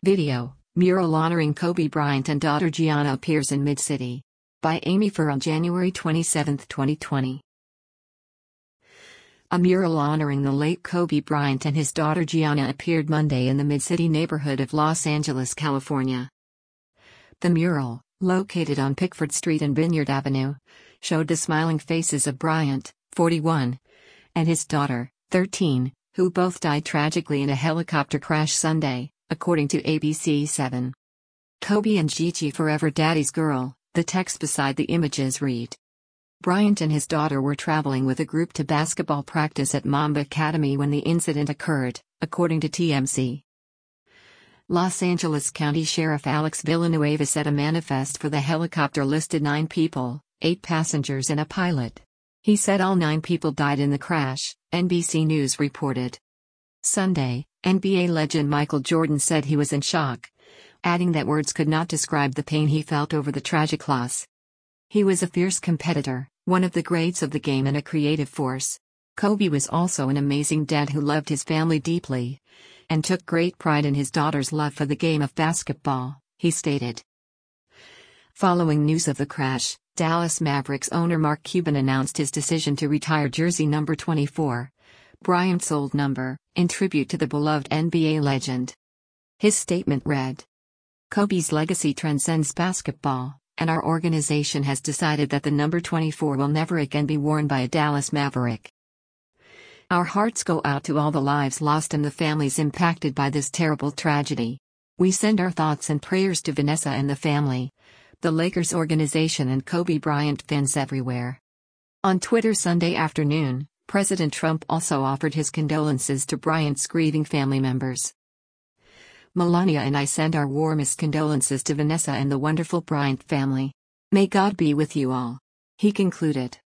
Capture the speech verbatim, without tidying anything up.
Video, mural honoring Kobe Bryant and daughter Gianna appears in Mid-City. By Amy Fur on January twenty-seventh, twenty twenty. A mural honoring the late Kobe Bryant and his daughter Gianna appeared Monday in the Mid-City neighborhood of Los Angeles, California. The mural, located on Pickford Street and Vineyard Avenue, showed the smiling faces of Bryant, forty-one, and his daughter, thirteen, who both died tragically in a helicopter crash Sunday, according to A B C seven. Kobe and Gigi forever daddy's girl, the text beside the images read. Bryant and his daughter were traveling with a group to basketball practice at Mamba Academy when the incident occurred, according to T M Z. Los Angeles County Sheriff Alex Villanueva said a manifest for the helicopter listed nine people, eight passengers and a pilot. He said all nine people died in the crash, N B C News reported. Sunday, N B A legend Michael Jordan said he was in shock, adding that words could not describe the pain he felt over the tragic loss. He was a fierce competitor, one of the greats of the game and a creative force. Kobe was also an amazing dad who loved his family deeply and took great pride in his daughter's love for the game of basketball, he stated. Following news of the crash, Dallas Mavericks owner Mark Cuban announced his decision to retire jersey number twenty-four, Bryant's old number, in tribute to the beloved N B A legend. His statement read, "Kobe's legacy transcends basketball, and our organization has decided that the number twenty-four will never again be worn by a Dallas Maverick. Our hearts go out to all the lives lost and the families impacted by this terrible tragedy. We send our thoughts and prayers to Vanessa and the family, the Lakers organization and Kobe Bryant fans everywhere." On Twitter Sunday afternoon, President Trump also offered his condolences to Bryant's grieving family members. "Melania and I send our warmest condolences to Vanessa and the wonderful Bryant family. May God be with you all," he concluded.